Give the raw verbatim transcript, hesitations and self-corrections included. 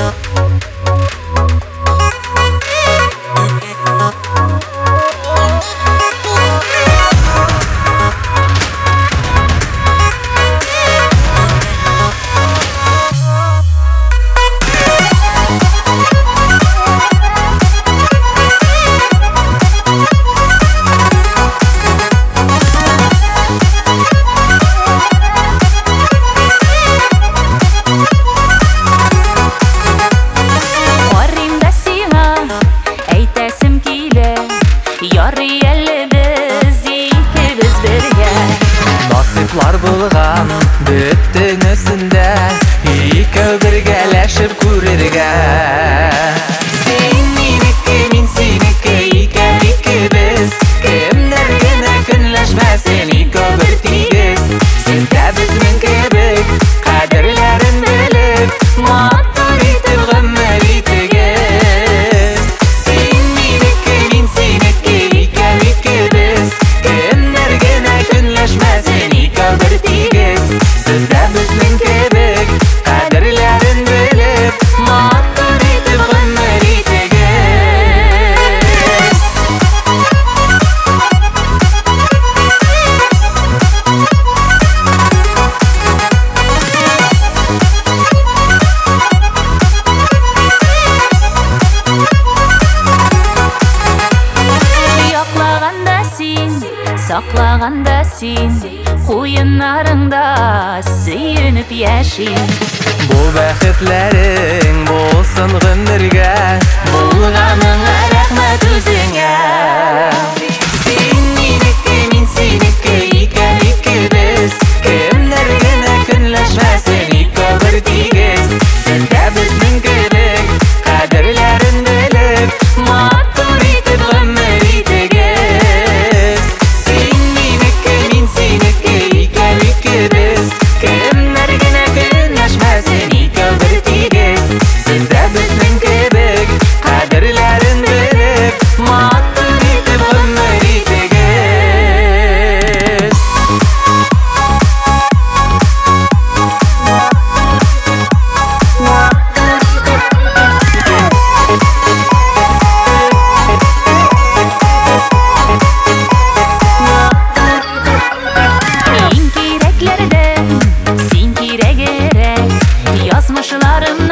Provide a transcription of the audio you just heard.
Nasiplar bulgan büttün üstünde İkö birgeleşip күрергә Sen minеке, min синеке, икәү икебез Кемнәр генә көнләшмәсен икәү бер тигез Сездә безнең кебек кадерләрен белеп Матур итеп гомер итегез Sen minеке, min синеке, икәү икебез Кемнәр генә көнләшмәсен bir тигез Сездә безнең кебек кадерләрен белеп матур итеп гомер итегез Яклаганда син, саклаганда син Куеннарыңда сөйенеп яшин Бу бәхетләрең булсын гомергә Булганыңа рәхмәт үзеңә Син минеке, мин синеке, икәү икебез Кемнәр генә көнләшмәсен икәү бер тигез Сездә безнең кебек кадерләрен белеп матур итеп гомер итегез Син минеке, мин синеке Кемнәр генә көнләшмәсен икәү бер тигез Сездә безнең кебек кадерләрен белеп матур итеп гомер итегез Мин кирәкләрдән син кирәгәрәк Язмышларым